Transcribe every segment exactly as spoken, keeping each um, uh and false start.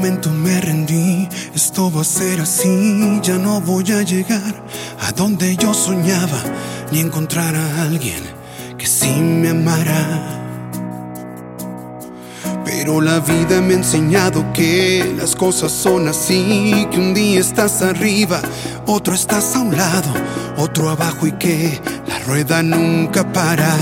momento me rendí, esto va a ser así. Ya no voy a llegar a donde yo soñaba, ni encontrar a alguien que sí me amara. Pero la vida me ha enseñado que las cosas son así, que un día estás arriba, otro estás a un lado, otro abajo, y que la rueda nunca para.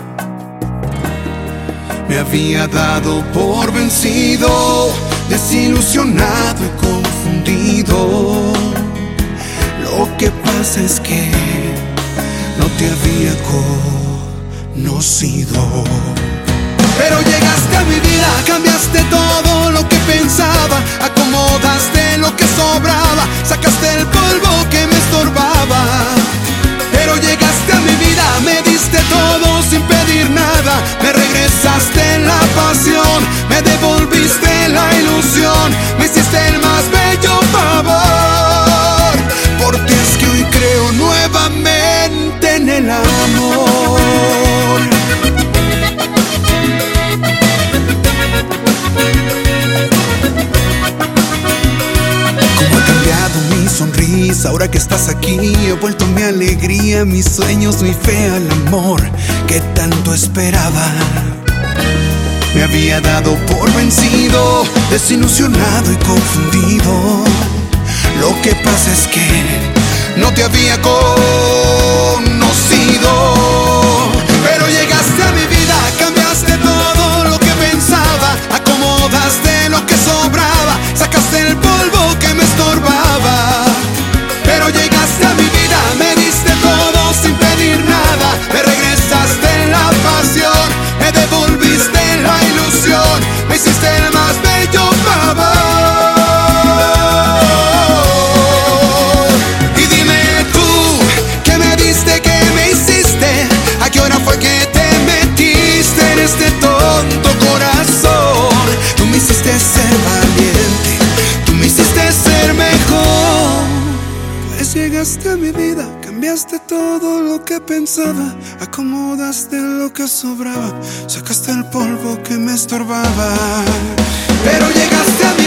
Me había dado por vencido, desilusionado y confundido. Lo que pasa es que no te había conocido. Pero llegaste a mi vida, cambiaste todo lo que pensaba, acomodaste lo que sobraba, sacaste el polvo que me estorbaba. Pero llegaste a mi vida, me diste todo sin pedir nada, me regresaste la pasión, me devolviste la ilusión, me hiciste el más bello favor. Por ti es que hoy creo nuevamente en el amor. Mi sonrisa, ahora que estás aquí, he vuelto mi alegría, mis sueños, mi fe al amor que tanto esperaba. Me había dado por vencido, desilusionado y confundido. Lo que pasa es que no te había conocido. Pero llegaste a mi vida, cambiaste todo lo que pensaba, acomodaste lo que sobraba, sacaste el polvo que me estorbaba. Pero llegaste a mi vida, me diste todo sin pedir nada, me regresaste la pasión, me devolviste la ilusión, me hiciste el más bello favor. Y dime tú, ¿qué me diste, qué me hiciste? ¿A qué hora fue que te metiste en este tonto corazón? Tú me hiciste ser valiente, tú me hiciste ser mejor. Pues llegaste a mi vida, cambiaste todo lo que pensaba, acomodaste lo que sobraba, sacaste el polvo que me estorbaba. Pero llegaste a mi